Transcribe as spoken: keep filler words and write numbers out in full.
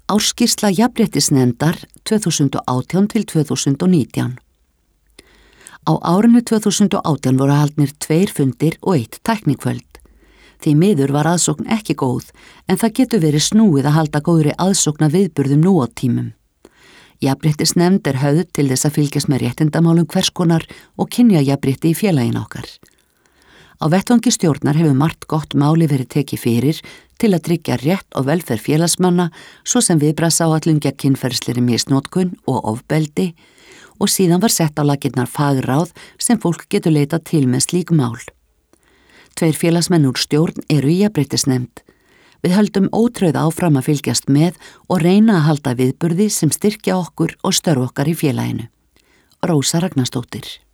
Ársskýrsla Jafnréttisnefndar tvö þúsund og átján til tvö þúsund og nítján. Á árinu tvö þúsund og átján voru haldnir tveir fundir og eitt tæknikvöld. Því miður var aðsókn ekki góð, en það getur verið snúið að halda góðri aðsókna viðburðum nú á tímum. Jafnréttisnefnd er höfð til þess að fylgjast með réttindamálum hvers konar og kynjajafnrétti í félaginu okkar. Á vettvangi stjórnar hefur margt gott máli verið tekið fyrir til að tryggja rétt og velferð félagsmanna, svo sem viðbragðsáætlun gegn kynferðislegri misnotkun og ofbeldi, og síðan var sett á laggirnar fagráð sem fólk getur leitað til með slík mál. Tveir félagsmenn úr stjórn eru í jafnréttisnefnd. Við höldum ótrauð áfram að fylgjast með og reyna að halda viðburði sem styrkja okkur og störf okkar í félaginu. Rósa Ragnarsdóttir.